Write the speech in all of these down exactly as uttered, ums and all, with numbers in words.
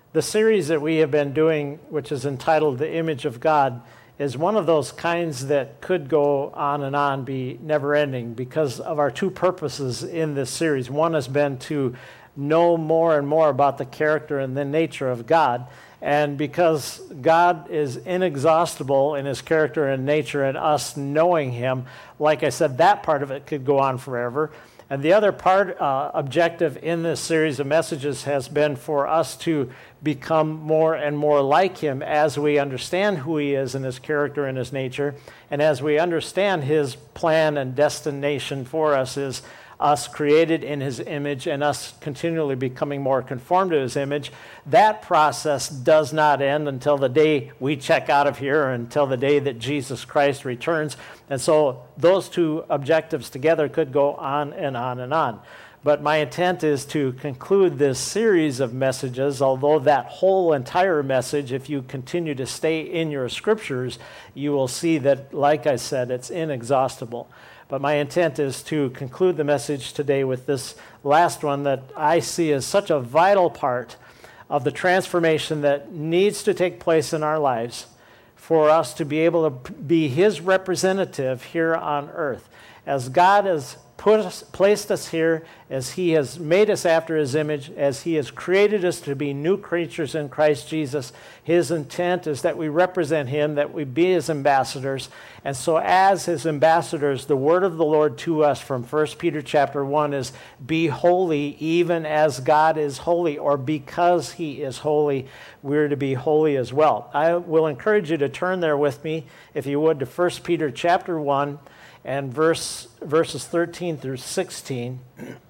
The series that we have been doing, which is entitled The Image of God, is one of those kinds that could go on and on, be never-ending, because of our two purposes in this series. One has been to know more and more about the character and the nature of God, and because God is inexhaustible in his character and nature, and us knowing him, like I said, that part of it could go on forever. And the other part, uh, objective in this series of messages has been for us to become more and more like him as we understand who he is and his character and his nature, and as we understand his plan and destination for us is us created in his image and us continually becoming more conformed to his image. That process does not end until the day we check out of here, or until the day that Jesus Christ returns. And so those two objectives together could go on and on and on. But my intent is to conclude this series of messages, although that whole entire message, if you continue to stay in your scriptures, you will see that, like I said, it's inexhaustible. But my intent is to conclude the message today with this last one that I see as such a vital part of the transformation that needs to take place in our lives for us to be able to be his representative here on earth. As God has put us, placed us here, as he has made us after his image, as he has created us to be new creatures in Christ Jesus, his intent is that we represent him, that we be his ambassadors. And so as his ambassadors, the word of the Lord to us from First Peter chapter one is, be holy even as God is holy, or because he is holy, we're to be holy as well. I will encourage you to turn there with me, if you would, to First Peter chapter one, and verse verses thirteen through sixteen.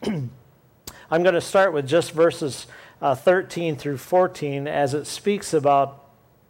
I'm going to start with just verses uh, thirteen through fourteen, as it speaks about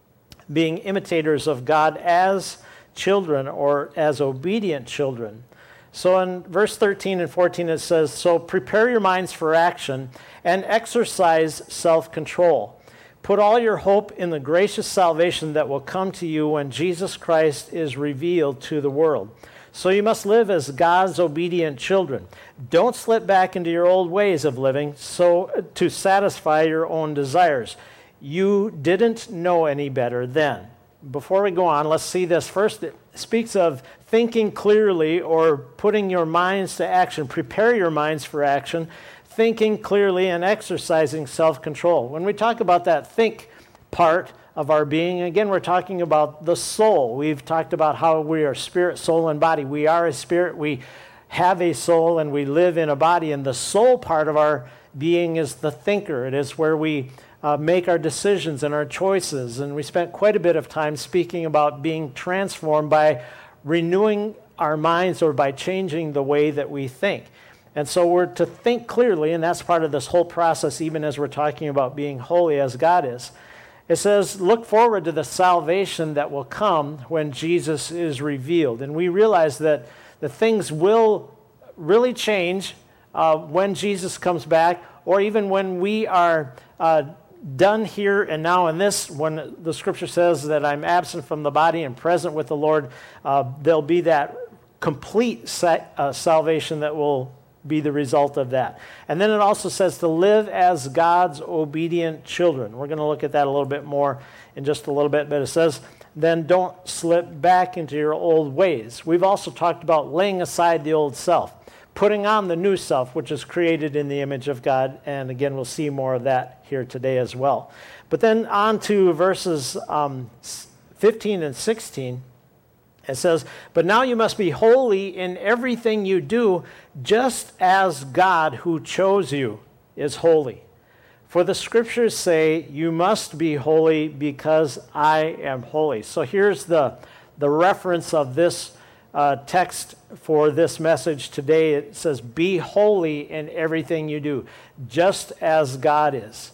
being imitators of God as children, or as obedient children. So in verse thirteen and fourteen it says, so prepare your minds for action and exercise self-control. Put all your hope in the gracious salvation that will come to you when Jesus Christ is revealed to the world. So you must live as God's obedient children. Don't slip back into your old ways of living so to satisfy your own desires. You didn't know any better then. Before we go on, let's see this. First, it speaks of thinking clearly, or putting your minds to action. Prepare your minds for action, thinking clearly and exercising self-control. When we talk about that think part of our being, again, we're talking about the soul. We've talked about how we are spirit, soul, and body. We are a spirit, we have a soul, and we live in a body. And the soul part of our being is the thinker. It is where we uh, make our decisions and our choices. And we spent quite a bit of time speaking about being transformed by renewing our minds, or by changing the way that we think. And so we're to think clearly, and that's part of this whole process, even as we're talking about being holy as God is. It says, look forward to the salvation that will come when Jesus is revealed. And we realize that the things will really change uh, when Jesus comes back, or even when we are uh, done here and now in this. When the scripture says that I'm absent from the body and present with the Lord, uh, there'll be that complete sa- uh, salvation that will be the result of that. And then it also says to live as God's obedient children. We're going to look at that a little bit more in just a little bit, but it says, then don't slip back into your old ways. We've also talked about laying aside the old self, putting on the new self, which is created in the image of God. And again, we'll see more of that here today as well. But then on to verses um, fifteen and sixteen. It says, but now you must be holy in everything you do, just as God who chose you is holy. For the scriptures say, you must be holy because I am holy. So here's the, the reference of this uh, text for this message today. It says, be holy in everything you do, just as God is.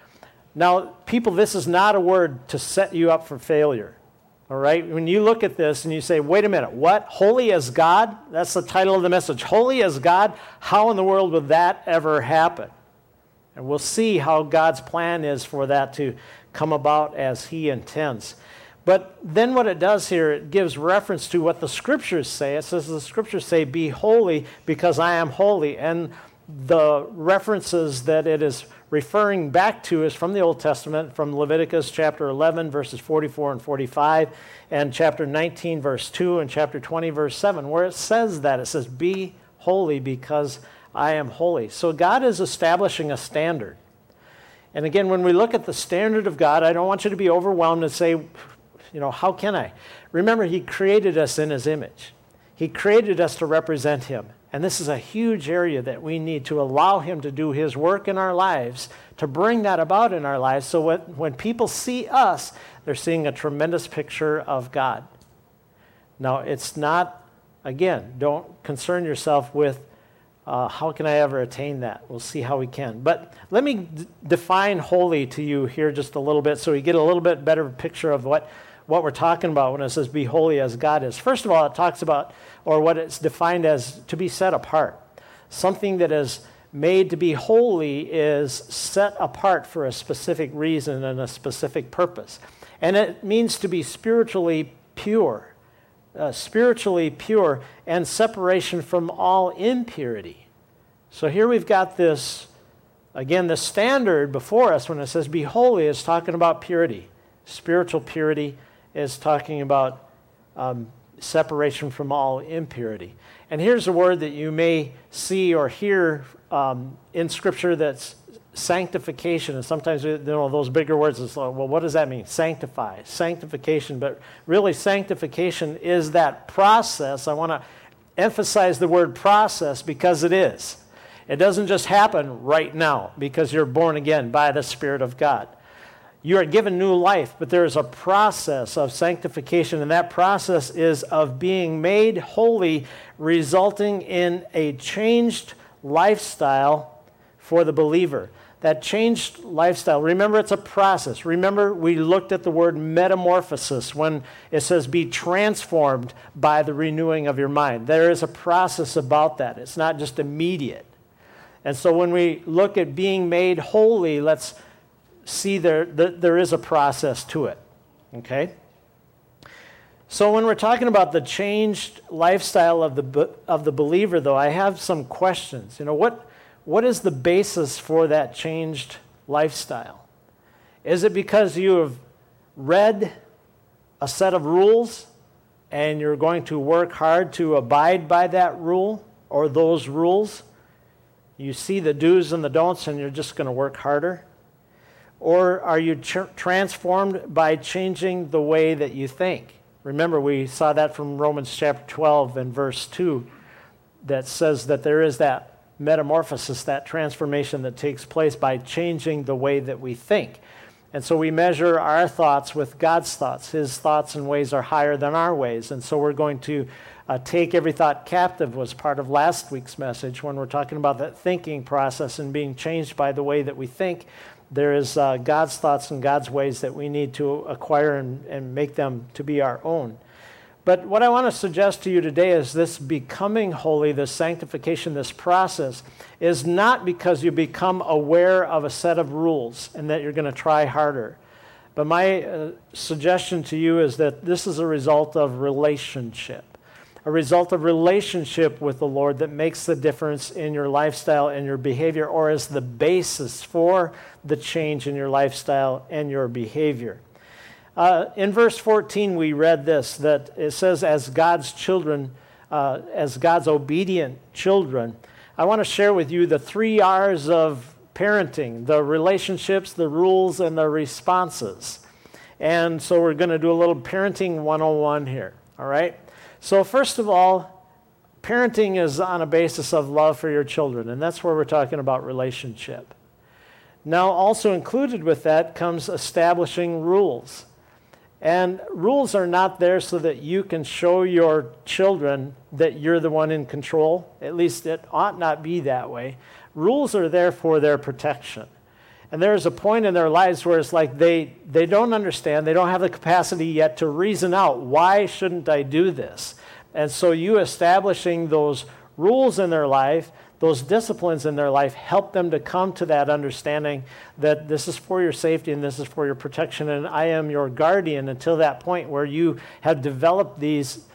Now, people, this is not a word to set you up for failure. All right, when you look at this and you say, wait a minute, what? Holy as God? That's the title of the message. Holy as God? How in the world would that ever happen? And we'll see how God's plan is for that to come about as he intends. But then what it does here, it gives reference to what the scriptures say. It says the scriptures say, be holy because I am holy. And the references that it is referring back to is from the Old Testament, from Leviticus chapter eleven, verses forty-four and forty-five, and chapter nineteen, verse two, and chapter twenty, verse seven, where it says that. It says, be holy because I am holy. So God is establishing a standard. And again, when we look at the standard of God, I don't want you to be overwhelmed and say, you know, how can I? Remember, he created us in his image. He created us to represent him. And this is a huge area that we need to allow him to do his work in our lives, to bring that about in our lives, so when, when people see us, they're seeing a tremendous picture of God. Now, it's not, again, don't concern yourself with uh, how can I ever attain that. We'll see how we can. But let me d- define holy to you here just a little bit so you get a little bit better picture of what what we're talking about when it says be holy as God is. First of all, it talks about, or what it's defined as, to be set apart. Something that is made to be holy is set apart for a specific reason and a specific purpose. And it means to be spiritually pure, uh, spiritually pure and separation from all impurity. So here we've got this, again, the standard before us when it says be holy is talking about purity. Spiritual purity is talking about um, separation from all impurity. And here's a word that you may see or hear um, in Scripture that's sanctification. And sometimes, you know, those bigger words, it's like, well, what does that mean? Sanctify, sanctification. But really, sanctification is that process. I want to emphasize the word process because it is. It doesn't just happen right now because you're born again by the Spirit of God. You are given new life, but there is a process of sanctification, and that process is of being made holy, resulting in a changed lifestyle for the believer. That changed lifestyle, remember, it's a process. Remember, we looked at the word metamorphosis when it says be transformed by the renewing of your mind. There is a process about that. It's not just immediate. And so when we look at being made holy, let's see there, there is a process to it, okay? So when we're talking about the changed lifestyle of the of the believer, though, I have some questions. You know, what what is the basis for that changed lifestyle? Is it because you have read a set of rules and you're going to work hard to abide by that rule or those rules? You see the do's and the don'ts and you're just going to work harder? Or are you tr- transformed by changing the way that you think? Remember, we saw that from Romans chapter twelve and verse two that says that there is that metamorphosis, that transformation that takes place by changing the way that we think. And so we measure our thoughts with God's thoughts. His thoughts and ways are higher than our ways. And so we're going to uh, take every thought captive was part of last week's message when we're talking about that thinking process and being changed by the way that we think. There is uh, God's thoughts and God's ways that we need to acquire and, and make them to be our own. But what I want to suggest to you today is this becoming holy, this sanctification, this process, is not because you become aware of a set of rules and that you're going to try harder. But my uh, suggestion to you is that this is a result of relationship. A result of relationship with the Lord that makes the difference in your lifestyle and your behavior, or is the basis for the change in your lifestyle and your behavior. Uh, in verse fourteen, we read this, that it says, as God's children, uh, as God's obedient children. I want to share with you the three R's of parenting, the relationships, the rules, and the responses. And so we're going to do a little parenting one oh one here, all right? So first of all, parenting is on a basis of love for your children, and that's where we're talking about relationship. Now, also included with that comes establishing rules. And rules are not there so that you can show your children that you're the one in control. At least it ought not be that way. Rules are there for their protection. And there's a point in their lives where it's like they, they don't understand, they don't have the capacity yet to reason out, why shouldn't I do this? And so you establishing those rules in their life, those disciplines in their life, help them to come to that understanding that this is for your safety and this is for your protection, and I am your guardian until that point where you have developed these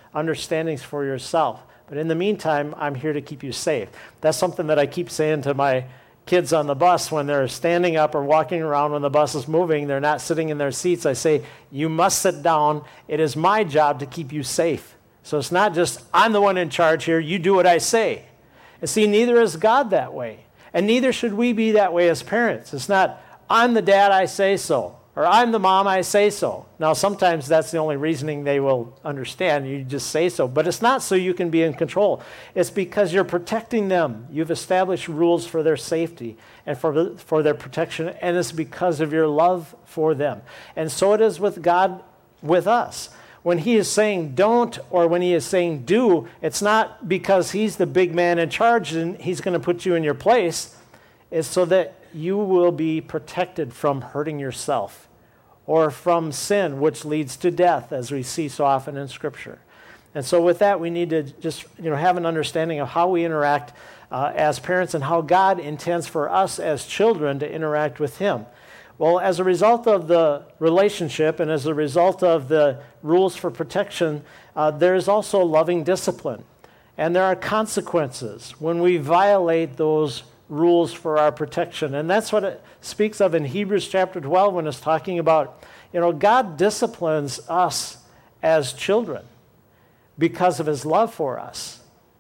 understandings for yourself. But in the meantime, I'm here to keep you safe. That's something that I keep saying to my kids on the bus when they're standing up or walking around when the bus is moving. They're not sitting in their seats. I say, you must sit down. It is my job to keep you safe. So it's not just, I'm the one in charge here. You do what I say. And see, neither is God that way. And neither should we be that way as parents. It's not, I'm the dad, I say so. Or I'm the mom, I say so. Now, sometimes that's the only reasoning they will understand. You just say so. But it's not so you can be in control. It's because you're protecting them. You've established rules for their safety and for, for their protection, and it's because of your love for them. And so it is with God, with us. When he is saying don't or when he is saying do, it's not because he's the big man in charge and he's going to put you in your place. It's so that you will be protected from hurting yourself or from sin, which leads to death, as we see so often in Scripture. And so with that, we need to just you know have an understanding of how we interact uh, as parents and how God intends for us as children to interact with him. Well, as a result of the relationship and as a result of the rules for protection, uh, there is also loving discipline. And there are consequences when we violate those rules for our protection. And that's what it speaks of in Hebrews chapter twelve when it's talking about, you know, God disciplines us as children because of his love for us.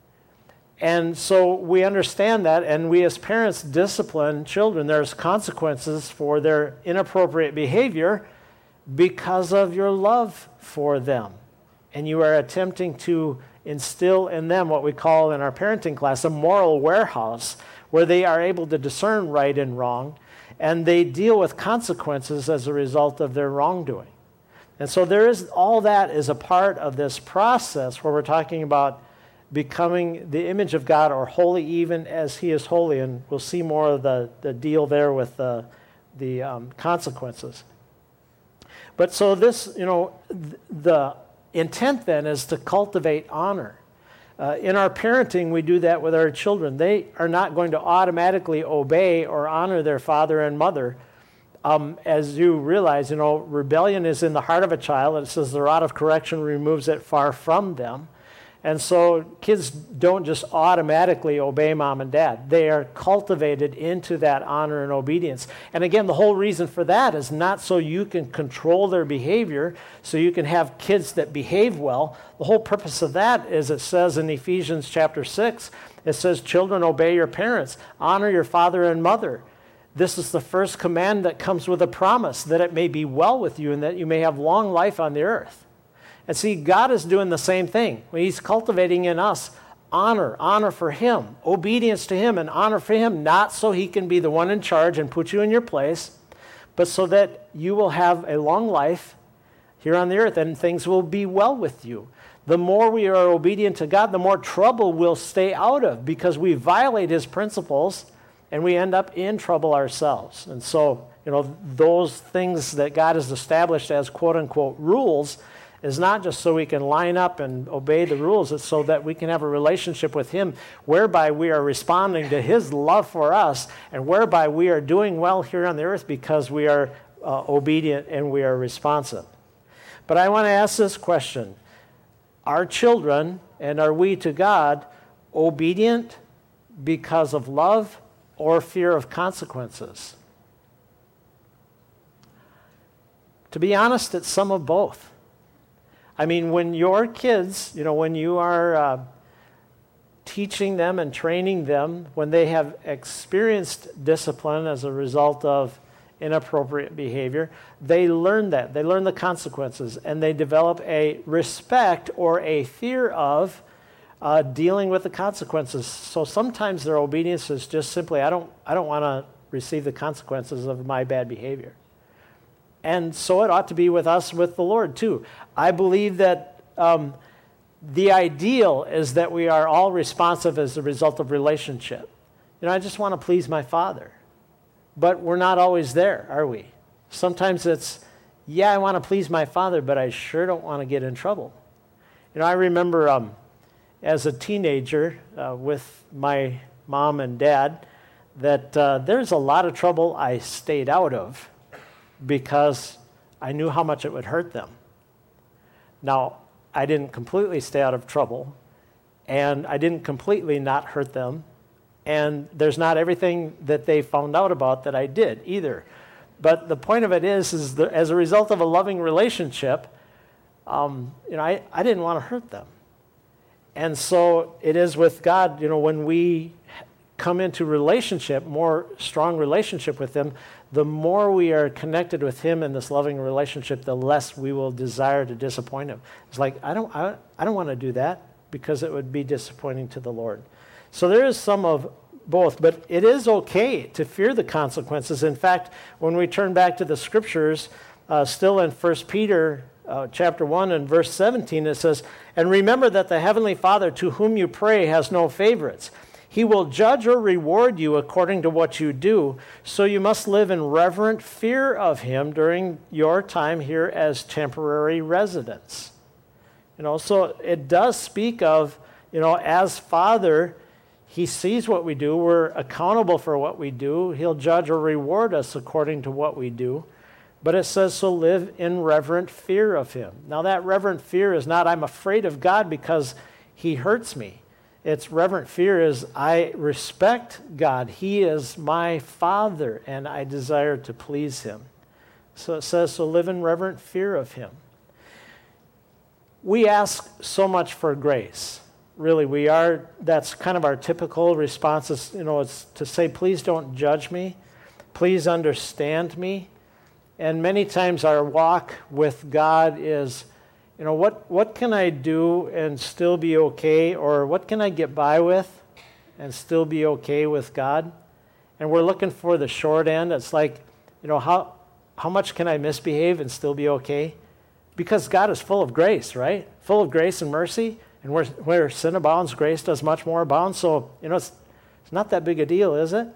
And so we understand that, and we as parents discipline children. There's consequences for their inappropriate behavior because of your love for them. And you are attempting to instill in them what we call in our parenting class a moral warehouse, where they are able to discern right and wrong, and they deal with consequences as a result of their wrongdoing. And so there is all that is a part of this process where we're talking about becoming the image of God, or holy even as he is holy. And we'll see more of the, the deal there with the, the um, consequences. But so this, you know, th- the intent then is to cultivate honor. Uh, in our parenting, we do that with our children. They are not going to automatically obey or honor their father and mother. Um, as you realize, you know, rebellion is in the heart of a child. And it says the rod of correction removes it far from them. And so kids don't just automatically obey mom and dad. They are cultivated into that honor and obedience. And again, the whole reason for that is not so you can control their behavior, so you can have kids that behave well. The whole purpose of that is, it says in Ephesians chapter six, it says, children, obey your parents, honor your father and mother. This is the first command that comes with a promise that it may be well with you and that you may have long life on the earth. And see, God is doing the same thing. He's cultivating in us honor, honor for him, obedience to him, and honor for him, not so he can be the one in charge and put you in your place, but so that you will have a long life here on the earth and things will be well with you. The more we are obedient to God, the more trouble we'll stay out of, because we violate his principles and we end up in trouble ourselves. And so, you know, those things that God has established as quote-unquote rules is not just so we can line up and obey the rules. It's so that we can have a relationship with him whereby we are responding to his love for us and whereby we are doing well here on the earth because we are uh, obedient and we are responsive. But I want to ask this question. Are children, and are we to God, obedient because of love or fear of consequences? To be honest, it's some of both. I mean, when your kids, you know, when you are uh, teaching them and training them, when they have experienced discipline as a result of inappropriate behavior, they learn that. They learn the consequences, and they develop a respect or a fear of uh, dealing with the consequences. So sometimes their obedience is just simply, I don't, I don't want to receive the consequences of my bad behavior. And so it ought to be with us, with the Lord, too. I believe that um, the ideal is that we are all responsive as a result of relationship. You know, I just want to please my Father. But we're not always there, are we? Sometimes it's, yeah, I want to please my Father, but I sure don't want to get in trouble. You know, I remember um, as a teenager uh, with my mom and dad that uh, there's a lot of trouble I stayed out of because I knew how much it would hurt them. Now, I didn't completely stay out of trouble, and I didn't completely not hurt them, and there's not everything that they found out about that I did either. But the point of it is, is that as a result of a loving relationship, um, you know, I, I didn't want to hurt them. And so it is with God, you know, when we come into relationship, more strong relationship with Him, the more we are connected with Him in this loving relationship, the less we will desire to disappoint Him. It's like, I don't, I, I don't want to do that because it would be disappointing to the Lord. So there is some of both, but it is okay to fear the consequences. In fact, when we turn back to the scriptures, uh, still in First Peter uh, chapter one and verse seventeen, it says, "And remember that the Heavenly Father to whom you pray has no favorites. He will judge or reward you according to what you do, so you must live in reverent fear of Him during your time here as temporary residents." You know, so it does speak of, you know, as Father, He sees what we do. We're accountable for what we do. He'll judge or reward us according to what we do. But it says, so live in reverent fear of Him. Now that reverent fear is not, I'm afraid of God because He hurts me. It's reverent fear is, I respect God. He is my Father, and I desire to please Him. So it says, so live in reverent fear of Him. We ask so much for grace. Really, we are, that's kind of our typical responses, you know, it's to say, please don't judge me. Please understand me. And many times our walk with God is, you know, what, what can I do and still be okay? Or what can I get by with and still be okay with God? And we're looking for the short end. It's like, you know, how, how much can I misbehave and still be okay? Because God is full of grace, right? Full of grace and mercy. And where, where sin abounds, grace does much more abound. So, you know, it's, it's not that big a deal, is it?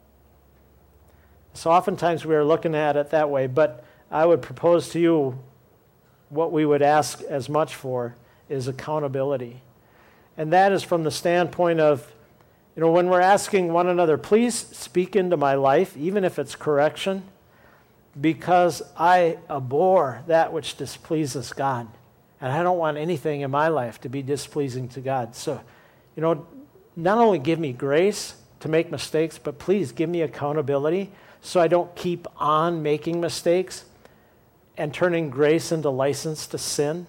So oftentimes we are looking at it that way. But I would propose to you what we would ask as much for is accountability. And that is from the standpoint of, you know, when we're asking one another, please speak into my life, even if it's correction, because I abhor that which displeases God. And I don't want anything in my life to be displeasing to God. So, you know, not only give me grace to make mistakes, but please give me accountability so I don't keep on making mistakes and turning grace into license to sin.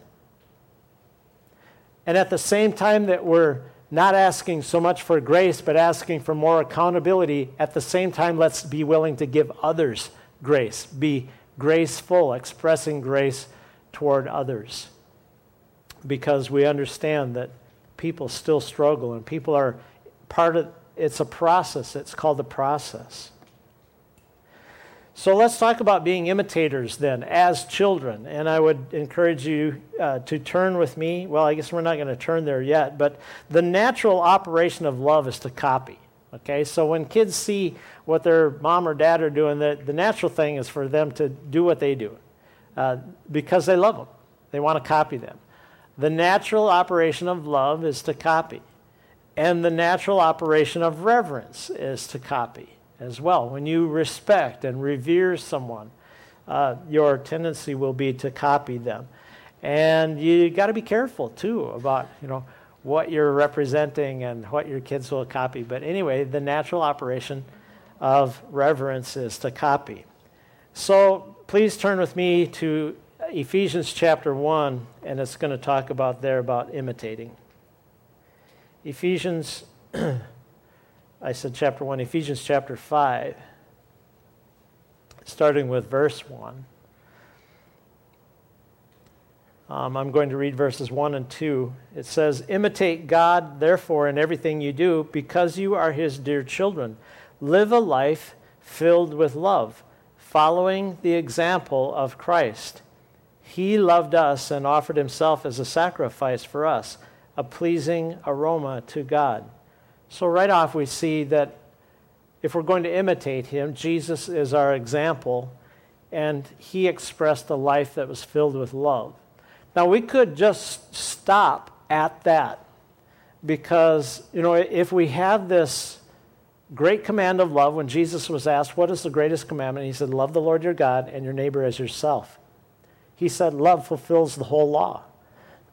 And at the same time that we're not asking so much for grace, but asking for more accountability, at the same time, let's be willing to give others grace. Be graceful, expressing grace toward others. Because we understand that people still struggle and people are part of, it's a process. It's called the process. So let's talk about being imitators then as children. And I would encourage you uh, to turn with me. Well, I guess we're not going to turn there yet, but the natural operation of love is to copy. Okay, so when kids see what their mom or dad are doing, the, the natural thing is for them to do what they do uh, because they love them. They want to copy them. The natural operation of love is to copy. And the natural operation of reverence is to copy as well. When you respect and revere someone, uh, your tendency will be to copy them. And you got to be careful, too, about, you know, what you're representing and what your kids will copy. But anyway, the natural operation of reverence is to copy. So please turn with me to Ephesians chapter one, and it's going to talk about there about imitating. Ephesians, I said chapter one, Ephesians chapter five, starting with verse one. Um, I'm going to read verses one and two. It says, "Imitate God, therefore, in everything you do, because you are His dear children. Live a life filled with love, following the example of Christ. He loved us and offered Himself as a sacrifice for us, a pleasing aroma to God." So right off we see that if we're going to imitate Him, Jesus is our example, and He expressed a life that was filled with love. Now we could just stop at that because, you know, if we have this great command of love, when Jesus was asked, what is the greatest commandment? He said, love the Lord your God and your neighbor as yourself. He said love fulfills the whole law.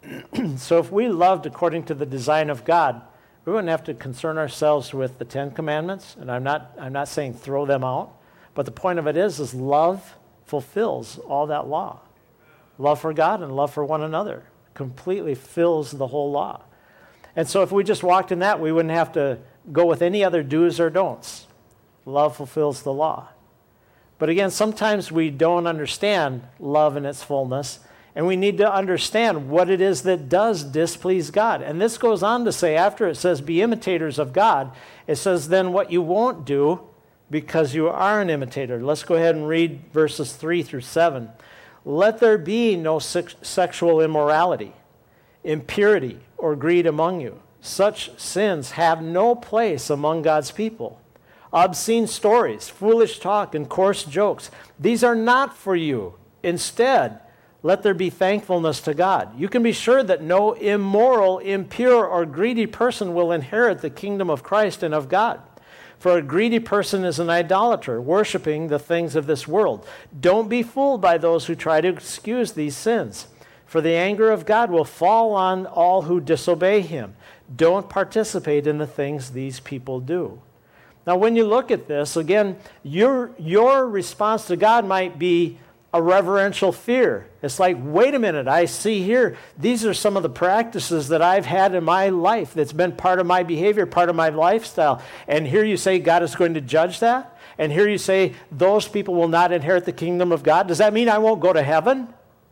So if we loved according to the design of God, we wouldn't have to concern ourselves with the Ten Commandments. And I'm not, I'm not saying throw them out. But the point of it is, is love fulfills all that law. Love for God and love for one another completely fills the whole law. And so if we just walked in that, we wouldn't have to go with any other do's or don'ts. Love fulfills the law. But again, sometimes we don't understand love in its fullness, and we need to understand what it is that does displease God. And this goes on to say, after it says, be imitators of God, it says, then what you won't do because you are an imitator. Let's go ahead and read verses three through seven. Let there be no sex- sexual immorality, impurity, or greed among you. Such sins have no place among God's people. Obscene stories, foolish talk, and coarse jokes, these are not for you. Instead, let there be thankfulness to God. You can be sure that no immoral, impure, or greedy person will inherit the kingdom of Christ and of God. For a greedy person is an idolater, worshiping the things of this world. Don't be fooled by those who try to excuse these sins, for the anger of God will fall on all who disobey him. Don't participate in the things these people do. Now, when you look at this, again, your, your response to God might be a reverential fear. It's like, wait a minute, I see here, these are some of the practices that I've had in my life that's been part of my behavior, part of my lifestyle. And here you say God is going to judge that? And here you say those people will not inherit the kingdom of God? Does that mean I won't go to heaven?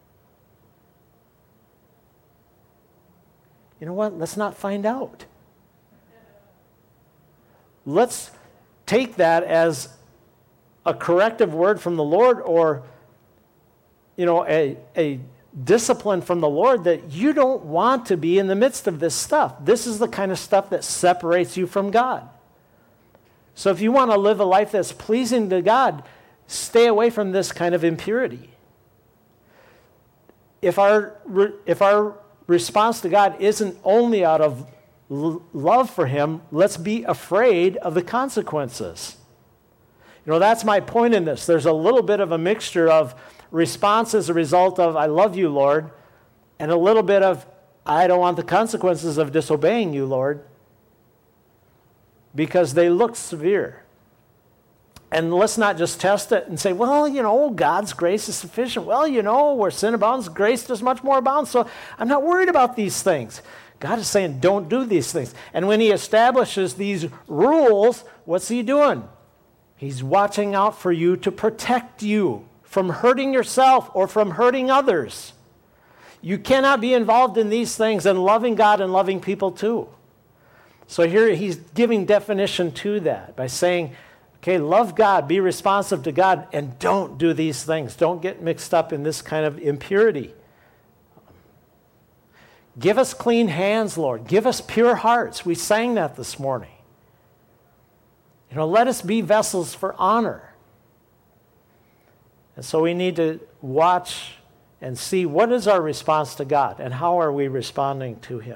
You know what? Let's not find out. Let's take that as a corrective word from the Lord, or you know, a, a discipline from the Lord that you don't want to be in the midst of this stuff. This is the kind of stuff that separates you from God. So if you want to live a life that's pleasing to God, stay away from this kind of impurity. If our, if our response to God isn't only out of l- love for him, let's be afraid of the consequences. You know, that's my point in this. There's a little bit of a mixture of response as a result of, I love you, Lord, and a little bit of, I don't want the consequences of disobeying you, Lord, because they look severe. And let's not just test it and say, well, you know, God's grace is sufficient. Well, you know, where sin abounds, grace does much more abound, so I'm not worried about these things. God is saying, don't do these things. And when he establishes these rules, what's he doing? He's watching out for you to protect you from hurting yourself or from hurting others. You cannot be involved in these things and loving God and loving people too. So here he's giving definition to that by saying, okay, love God, be responsive to God, and don't do these things. Don't get mixed up in this kind of impurity. Give us clean hands, Lord. Give us pure hearts. We sang that this morning. You know, let us be vessels for honor. And so we need to watch and see what is our response to God and how are we responding to him.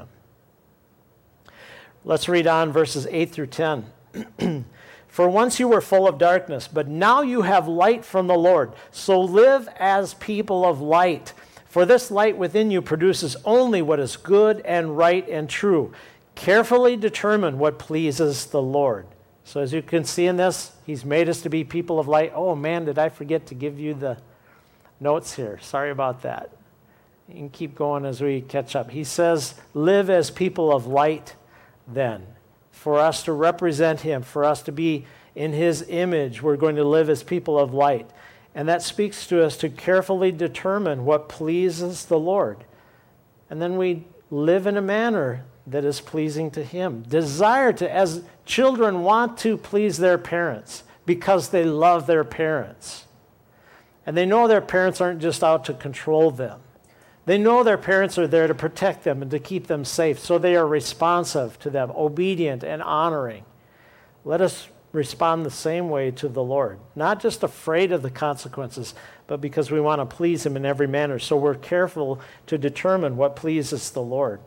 Let's read on verses eight through ten. For once you were full of darkness, but now you have light from the Lord. So live as people of light. For this light within you produces only what is good and right and true. Carefully determine what pleases the Lord. So as you can see in this, he's made us to be people of light. Oh man, did I forget to give you the notes here? Sorry about that. You can keep going as we catch up. He says, live as people of light then. For us to represent him, for us to be in his image, we're going to live as people of light. And that speaks to us to carefully determine what pleases the Lord. And then we live in a manner that is pleasing to him. Desire to, as children want to please their parents because they love their parents. And they know their parents aren't just out to control them. They know their parents are there to protect them and to keep them safe, so they are responsive to them, obedient and honoring. Let us respond the same way to the Lord, not just afraid of the consequences, but because we want to please him in every manner. So we're careful to determine what pleases the Lord.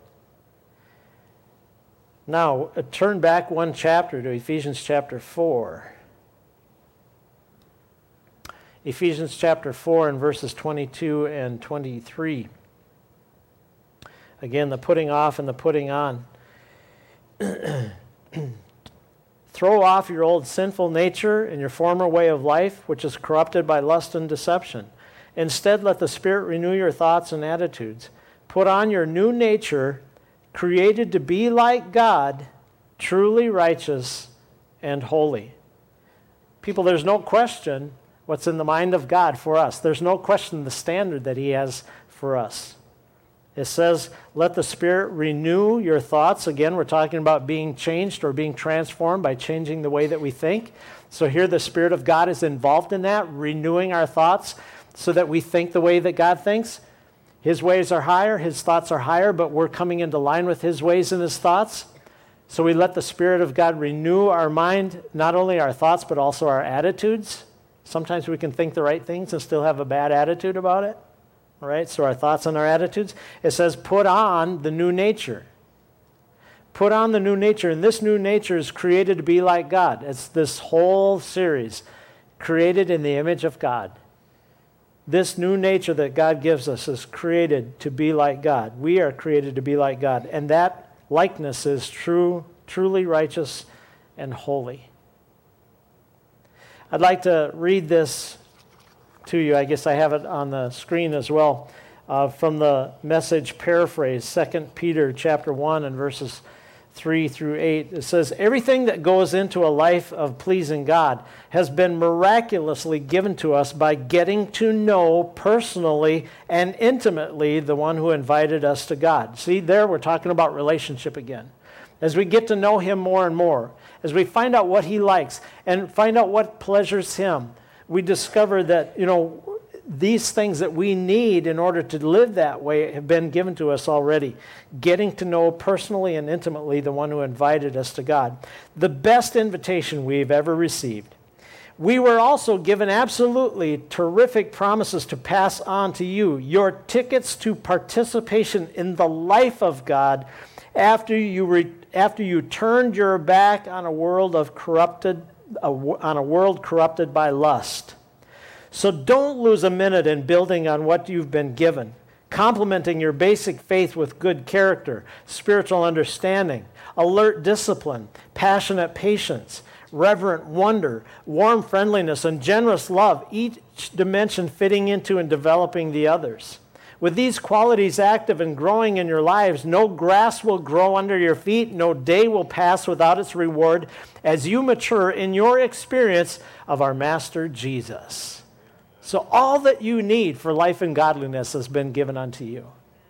Now, turn back one chapter to Ephesians chapter four. Ephesians chapter four and verses twenty-two and twenty-three. Again, the putting off and the putting on. Throw off your old sinful nature and your former way of life, which is corrupted by lust and deception. Instead, let the Spirit renew your thoughts and attitudes. Put on your new nature, created to be like God, truly righteous and holy. People, there's no question what's in the mind of God for us. There's no question the standard that He has for us. It says, let the Spirit renew your thoughts. Again, we're talking about being changed or being transformed by changing the way that we think. So here the Spirit of God is involved in that, renewing our thoughts so that we think the way that God thinks. His ways are higher, His thoughts are higher, but we're coming into line with His ways and His thoughts. So we let the Spirit of God renew our mind, not only our thoughts, but also our attitudes. Sometimes we can think the right things and still have a bad attitude about it. All right, so our thoughts and our attitudes. It says, put on the new nature. Put on the new nature, and this new nature is created to be like God. It's this whole series, created in the image of God. This new nature that God gives us is created to be like God. We are created to be like God. And that likeness is true, truly righteous and holy. I'd like to read this to you. I guess I have it on the screen as well. Uh, from the Message paraphrase, Second Peter chapter one and verses three through eight. It says, everything that goes into a life of pleasing God has been miraculously given to us by getting to know personally and intimately the one who invited us to God. See, there we're talking about relationship again. As we get to know Him more and more, as we find out what He likes and find out what pleasures Him, we discover that, you know, these things that we need in order to live that way have been given to us already. Getting to know personally and intimately the one who invited us to God. The best invitation we've ever received. We were also given absolutely terrific promises to pass on to you. Your tickets to participation in the life of God after you re- after you turned your back on a world of corrupted a, on a world corrupted by lust. So don't lose a minute in building on what you've been given, complementing your basic faith with good character, spiritual understanding, alert discipline, passionate patience, reverent wonder, warm friendliness, and generous love, each dimension fitting into and developing the others. With these qualities active and growing in your lives, no grass will grow under your feet, no day will pass without its reward as you mature in your experience of our Master Jesus. So all that you need for life and godliness has been given unto you.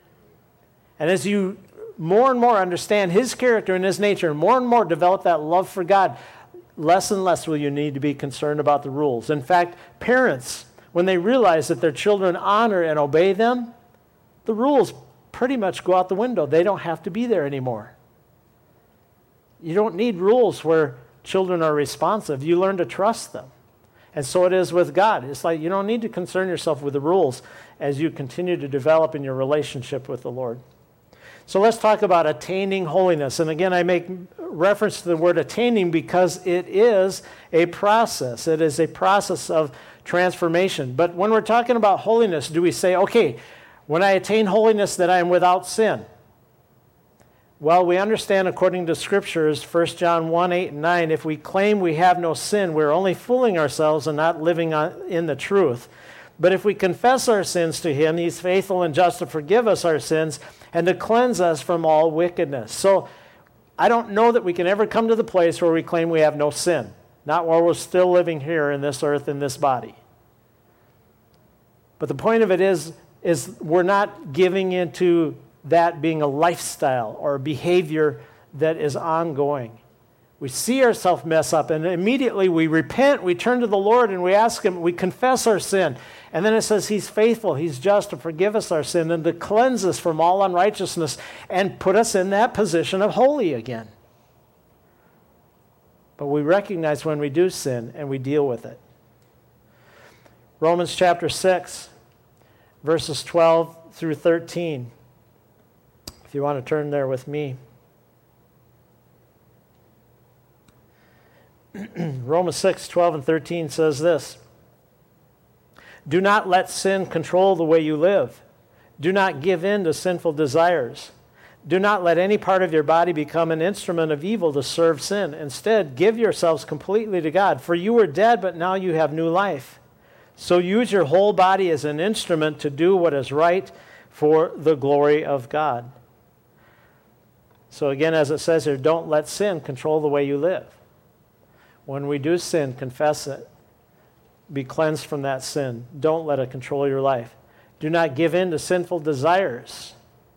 And as you more and more understand His character and His nature, and more and more develop that love for God, less and less will you need to be concerned about the rules. In fact, parents, when they realize that their children honor and obey them, the rules pretty much go out the window. They don't have to be there anymore. You don't need rules where children are responsive. You learn to trust them. And so it is with God. It's like you don't need to concern yourself with the rules as you continue to develop in your relationship with the Lord. So let's talk about attaining holiness. And again, I make reference to the word attaining because it is a process. It is a process of transformation. But when we're talking about holiness, do we say, okay, when I attain holiness that I am without sin? Well, we understand according to Scriptures, First John one, eight, and nine, if we claim we have no sin, we're only fooling ourselves and not living in the truth. But if we confess our sins to Him, He's faithful and just to forgive us our sins and to cleanse us from all wickedness. So I don't know that we can ever come to the place where we claim we have no sin, not while we're still living here in this earth, in this body. But the point of it is, is we're not giving into that being a lifestyle or a behavior that is ongoing. We see ourselves mess up, and immediately we repent, we turn to the Lord, and we ask Him, we confess our sin. And then it says He's faithful, He's just to forgive us our sin and to cleanse us from all unrighteousness and put us in that position of holy again. But we recognize when we do sin, and we deal with it. Romans chapter six, verses twelve through thirteen. If you want to turn there with me. Romans six, twelve and thirteen says this. Do not let sin control the way you live. Do not give in to sinful desires. Do not let any part of your body become an instrument of evil to serve sin. Instead, give yourselves completely to God. For you were dead, but now you have new life. So use your whole body as an instrument to do what is right for the glory of God. So again, as it says here, don't let sin control the way you live. When we do sin, confess it. Be cleansed from that sin. Don't let it control your life. Do not give in to sinful desires.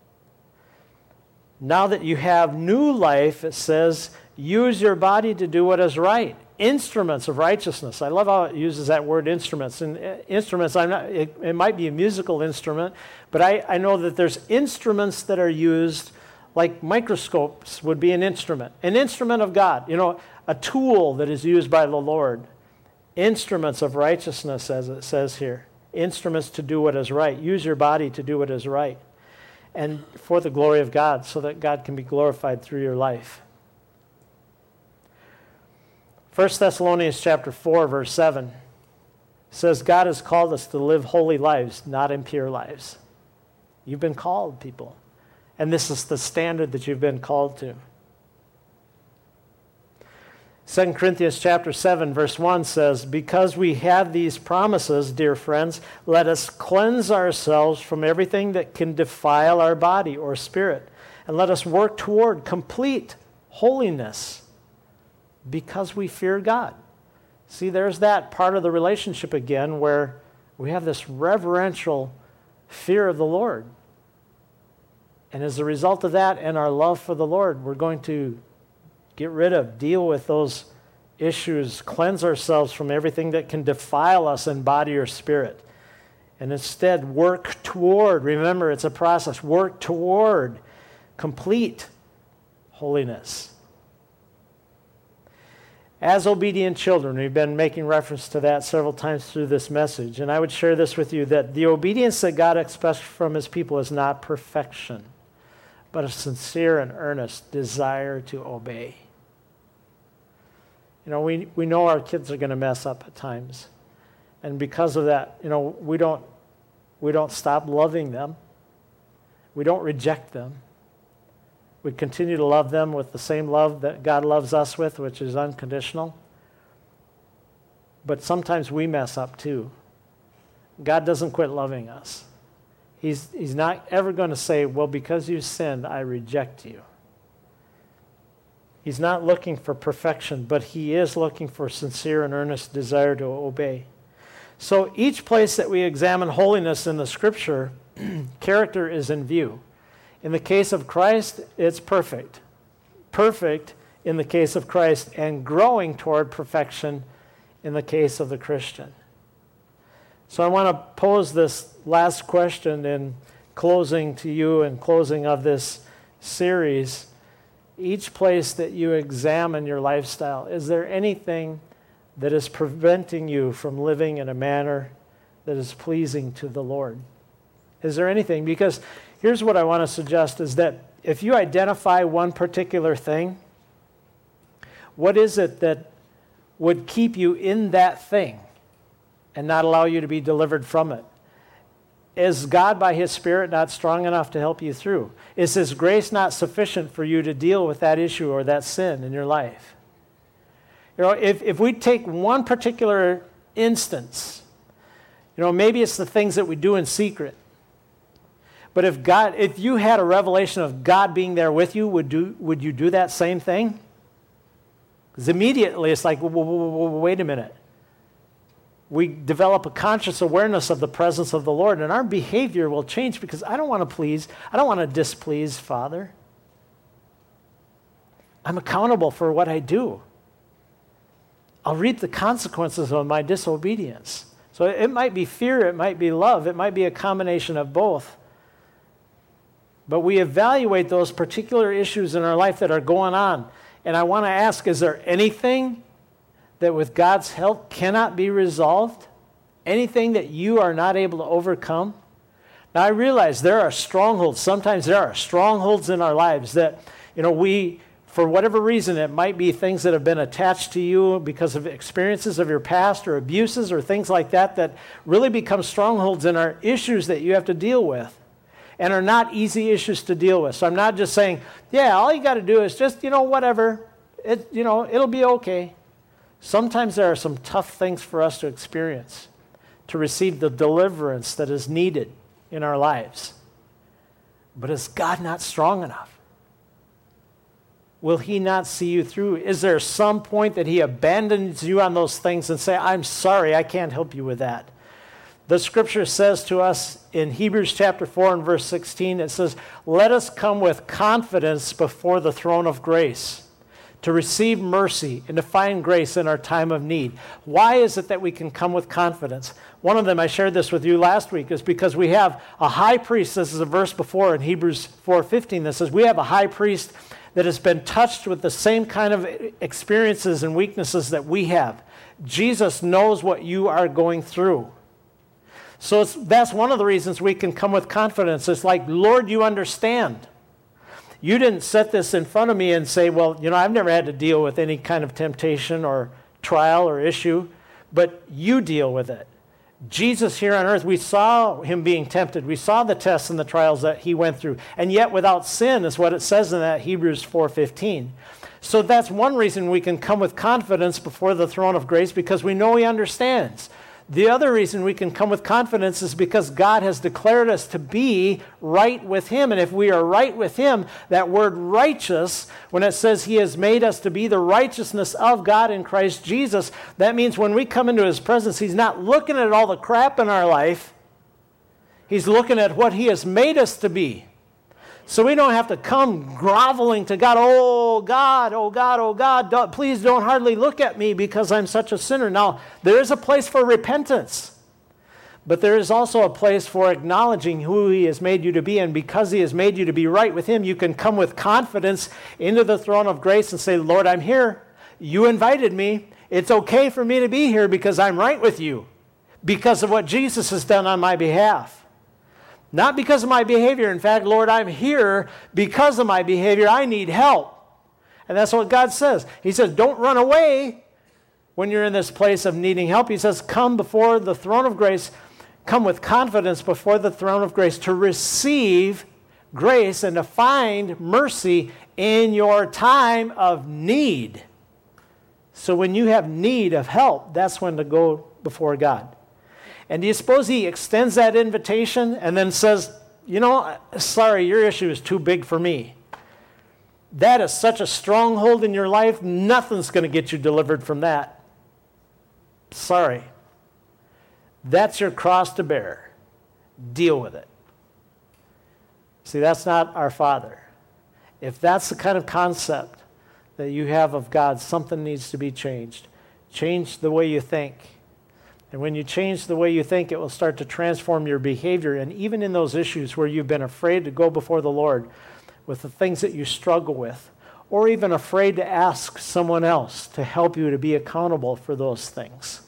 Now that you have new life, it says, use your body to do what is right. Instruments of righteousness. I love how it uses that word instruments. And instruments, I'm not, it, it might be a musical instrument, but I, I know that there's instruments that are used, like microscopes would be an instrument. An instrument of God, you know, a tool that is used by the Lord. Instruments of righteousness, as it says here. Instruments to do what is right. Use your body to do what is right. And for the glory of God, so that God can be glorified through your life. First Thessalonians chapter four, verse seven says, God has called us to live holy lives, not impure lives. You've been called, people. And this is the standard that you've been called to. Second Corinthians chapter seven, verse one says, because we have these promises, dear friends, let us cleanse ourselves from everything that can defile our body or spirit, and let us work toward complete holiness because we fear God. See, there's that part of the relationship again where we have this reverential fear of the Lord. And as a result of that and our love for the Lord, we're going to get rid of, deal with those issues, cleanse ourselves from everything that can defile us in body or spirit. And instead work toward, remember it's a process, work toward complete holiness. As obedient children, we've been making reference to that several times through this message, and I would share this with you, that the obedience that God expects from his people is not perfection, but a sincere and earnest desire to obey. You know, we, we know our kids are going to mess up at times. And because of that, you know, we don't, we don't stop loving them. We don't reject them. We continue to love them with the same love that God loves us with, which is unconditional. But sometimes we mess up too. God doesn't quit loving us. He's, he's not ever going to say, well, because you sinned, I reject you. He's not looking for perfection, but he is looking for sincere and earnest desire to obey. So each place that we examine holiness in the Scripture, character is in view. In the case of Christ, it's perfect. Perfect in the case of Christ, and growing toward perfection in the case of the Christian. So I want to pose this last question in closing to you and closing of this series. Each place that you examine your lifestyle, is there anything that is preventing you from living in a manner that is pleasing to the Lord? Is there anything? Because here's what I want to suggest is that if you identify one particular thing, what is it that would keep you in that thing and not allow you to be delivered from it? Is God by his Spirit not strong enough to help you through? Is his grace not sufficient for you to deal with that issue or that sin in your life? You know, if, if we take one particular instance, you know, maybe it's the things that we do in secret. But if God, if you had a revelation of God being there with you, would do would you do that same thing? Because immediately it's like, wait a minute. We develop a conscious awareness of the presence of the Lord, and our behavior will change because I don't want to please, I don't want to displease Father. I'm accountable for what I do. I'll reap the consequences of my disobedience. So it might be fear, it might be love, it might be a combination of both. But we evaluate those particular issues in our life that are going on. And I want to ask, is there anything that with God's help cannot be resolved? Anything that you are not able to overcome? Now I realize there are strongholds. Sometimes there are strongholds in our lives that, you know, we, for whatever reason, it might be things that have been attached to you because of experiences of your past or abuses or things like that that really become strongholds in our issues that you have to deal with. and are not easy issues to deal with. So I'm not just saying, yeah, all you got to do is just, you know, whatever. It, you know, it'll be okay. Sometimes there are some tough things for us to experience, to receive the deliverance that is needed in our lives. But is God not strong enough? Will he not see you through? Is there some point that he abandons you on those things and say, I'm sorry, I can't help you with that? The scripture says to us in Hebrews chapter four and verse sixteen, it says, let us come with confidence before the throne of grace to receive mercy and to find grace in our time of need. Why is it that we can come with confidence? One of them, I shared this with you last week, is because we have a high priest. This is a verse before in Hebrews four fifteen that says we have a high priest that has been touched with the same kind of experiences and weaknesses that we have. Jesus knows what you are going through. So it's, that's one of the reasons we can come with confidence. It's like, Lord, you understand. You didn't set this in front of me and say, well, you know, I've never had to deal with any kind of temptation or trial or issue, but you deal with it. Jesus here on earth, we saw him being tempted. We saw the tests and the trials that he went through. And yet without sin is what it says in that Hebrews four fifteen. So that's one reason we can come with confidence before the throne of grace, because we know he understands. The other reason we can come with confidence is because God has declared us to be right with him. And if we are right with him, that word righteous, when it says he has made us to be the righteousness of God in Christ Jesus, that means when we come into his presence, he's not looking at all the crap in our life. He's looking at what he has made us to be. So we don't have to come groveling to God, oh God, oh God, oh God, don't, please don't hardly look at me because I'm such a sinner. Now, there is a place for repentance, but there is also a place for acknowledging who he has made you to be, and because he has made you to be right with him, you can come with confidence into the throne of grace and say, Lord, I'm here. You invited me. It's okay for me to be here because I'm right with you, because of what Jesus has done on my behalf. Not because of my behavior. In fact, Lord, I'm here because of my behavior. I need help. And that's what God says. He says, don't run away when you're in this place of needing help. He says, come before the throne of grace. Come with confidence before the throne of grace to receive grace and to find mercy in your time of need. So when you have need of help, that's when to go before God. And do you suppose he extends that invitation and then says, you know, sorry, your issue is too big for me. That is such a stronghold in your life, nothing's going to get you delivered from that. Sorry. That's your cross to bear. Deal with it. See, that's not our Father. If that's the kind of concept that you have of God, something needs to be changed. Change the way you think. And when you change the way you think, it will start to transform your behavior. And even in those issues where you've been afraid to go before the Lord with the things that you struggle with, or even afraid to ask someone else to help you to be accountable for those things.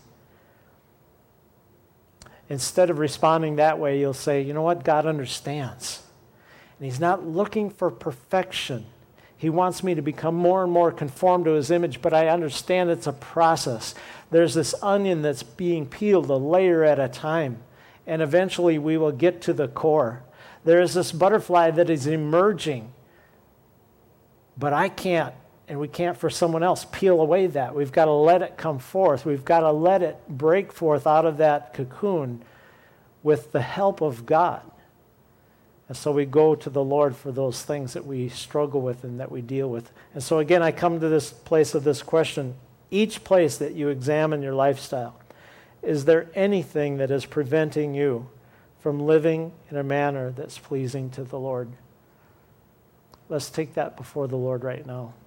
Instead of responding that way, you'll say, you know what, God understands. And he's not looking for perfection. He wants me to become more and more conformed to his image, but I understand it's a process. There's this onion that's being peeled a layer at a time, and eventually we will get to the core. There is this butterfly that is emerging, but I can't, and we can't for someone else, peel away that. We've got to let it come forth. We've got to let it break forth out of that cocoon with the help of God. And so we go to the Lord for those things that we struggle with and that we deal with. And so again, I come to this place of this question. Each place that you examine your lifestyle, is there anything that is preventing you from living in a manner that's pleasing to the Lord? Let's take that before the Lord right now.